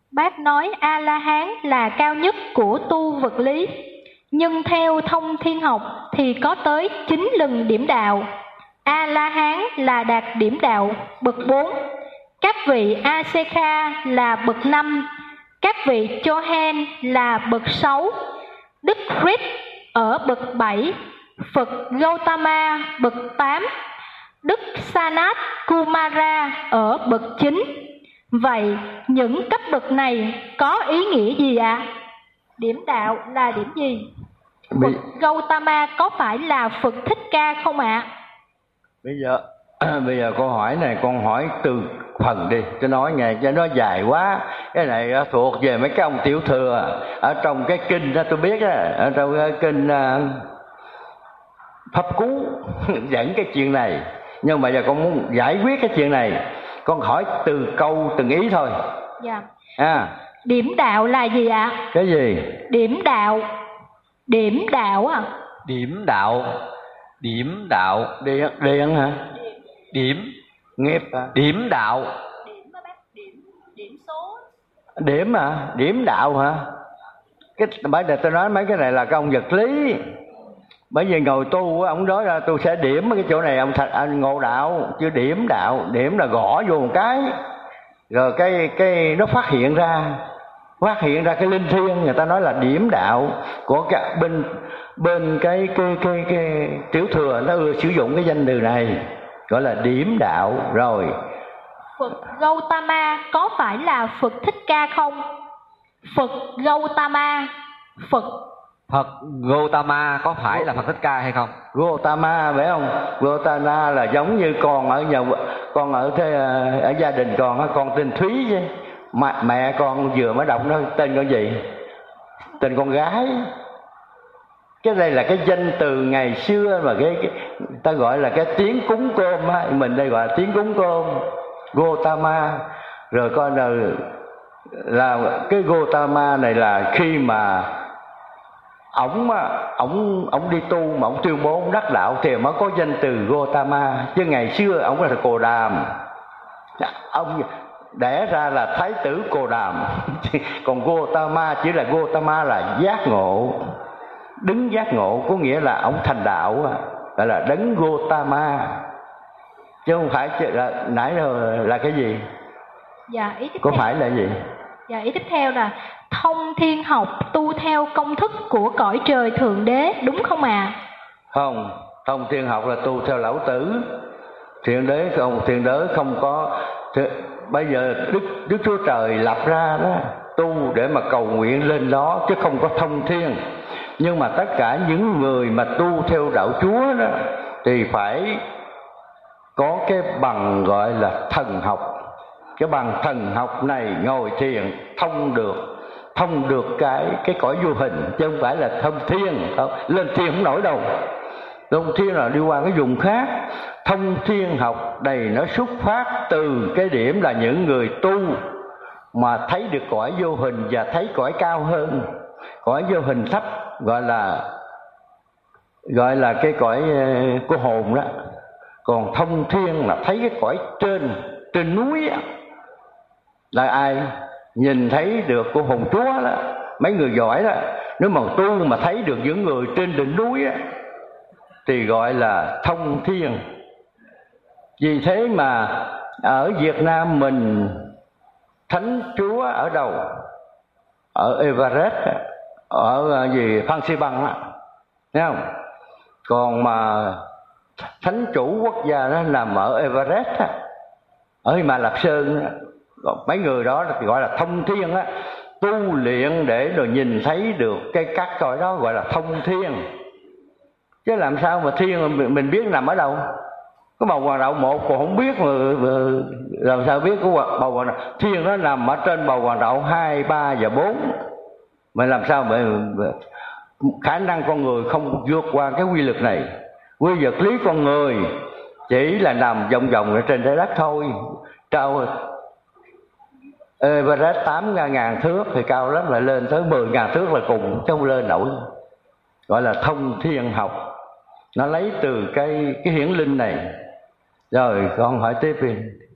Bác nói A-la-hán là cao nhất của tu vật lý, nhưng theo thông thiên học thì có tới 9 lần điểm đạo. A-la-hán là đạt điểm đạo bậc 4, các vị A-xê-kha là bậc 5, các vị Chohen là bậc 6, Đức Christ ở bậc 7, Phật Gautama bậc 8, Đức Sanat Kumara ở bậc 9. Vậy những cấp bậc này có ý nghĩa gì ạ? Điểm đạo là điểm gì? Phật Gautama có phải là Phật Thích Ca không ạ? Bây giờ câu hỏi này con hỏi từ phần đi, cho nói nghe cho nó dài quá. Cái này thuộc về mấy cái ông tiểu thừa. Ở trong cái kinh đó tôi biết á, ở trong cái kinh Pháp Cú dẫn cái chuyện này. Nhưng mà giờ con muốn giải quyết cái chuyện này, con hỏi từ câu từng ý thôi. Dạ. Điểm đạo là gì ạ? Cái gì? Điểm đạo. Điểm đạo à? Điểm đạo. Điểm đạo. Điện hả? Điểm. Nghiệp à? Điểm đạo. Điểm á bác, điểm số. Điểm à? Điểm đạo hả? Bây giờ tôi nói mấy cái này là cái ông vật lý. Bởi vì ngồi tu ông nói ra tôi sẽ điểm cái chỗ này ông ngộ đạo, chứ điểm đạo, điểm là gõ vô một cái rồi cái nó phát hiện ra cái linh thiêng, người ta nói là điểm đạo của cả bên cái tiểu thừa nó ưa sử dụng cái danh từ này gọi là điểm đạo. Rồi Phật Gautama có phải là Phật Thích Ca không? Phật Gautama, Phật Gautama có phải là Phật Thích Ca hay không? Gautama phải không? Gautama là giống như con ở nhà, con ở gia đình con tên Thúy chứ. Mẹ con vừa mới đọc nó tên con gì? Tên con gái. Cái đây là cái danh từ ngày xưa mà cái ta gọi là cái tiếng cúng cơm á, mình đây gọi là tiếng cúng cơm. Gautama. Rồi coi là cái Gautama này là khi mà ổng đi tu mà ổng tuyên bố ổng đắc đạo thì mới có danh từ Gautama, chứ ngày xưa ổng là Cồ Đàm, ông đẻ ra là Thái tử Cồ Đàm. Còn Gautama chỉ là Gautama là giác ngộ, đứng giác ngộ, có nghĩa là ổng thành đạo, gọi là đấng Gautama, chứ không phải là nãy là cái gì? Dạ, ý tiếp có theo. Phải là gì? Dạ, ý tiếp theo là thông thiên học tu theo công thức của cõi trời Thượng Đế, đúng không ạ? Không, thông thiên học là tu theo lão tử. Thượng Đế không có. Bây giờ Đức Chúa Trời lập ra đó, tu để mà cầu nguyện lên đó, chứ không có thông thiên. Nhưng mà tất cả những người mà tu theo đạo Chúa đó thì phải có cái bằng gọi là thần học. Cái bằng thần học này ngồi thiền thông được cái cõi vô hình, chứ không phải là thông thiên. Lên thiên không nổi đâu. Thông thiên là đi qua cái vùng khác. Thông thiên học này nó xuất phát từ cái điểm là những người tu mà thấy được cõi vô hình và thấy cõi cao hơn. Cõi vô hình thấp gọi là cái cõi của hồn đó. Còn thông thiên là thấy cái cõi trên núi đó. Là ai nhìn thấy được của hồn Chúa đó, mấy người giỏi đó, nếu mà tu mà thấy được những người trên đỉnh núi đó, thì gọi là thông thiên. Vì thế mà ở Việt Nam mình Thánh Chúa ở đâu? Ở Everest, ở Phan Xi Păng á, thấy không? Còn mà Thánh chủ quốc gia nó nằm ở Everest á, ở Hy Lạp Sơn á. Mấy người đó thì gọi là thông thiên á, tu luyện để rồi nhìn thấy được cái các cõi đó gọi là thông thiên. Chứ làm sao mà thiên mình biết nằm ở đâu? Có bầu Hoàng Đạo một còn không biết mà làm sao biết của bầu Hoàng Đạo? Thiên nó nằm ở trên bầu Hoàng Đạo 2, 3 và 4. Mà làm sao mà khả năng con người không vượt qua cái quy luật này. Quy vật lý con người chỉ là nằm vòng vòng ở trên trái đất thôi. Trao Everest 8.000 thước thì cao lắm lại lên tới 10.000 thước là cùng, chứ không lên nổi. Gọi là thông thiên học. Nó lấy từ cái hiển linh này. Rồi con hỏi tiếp đi.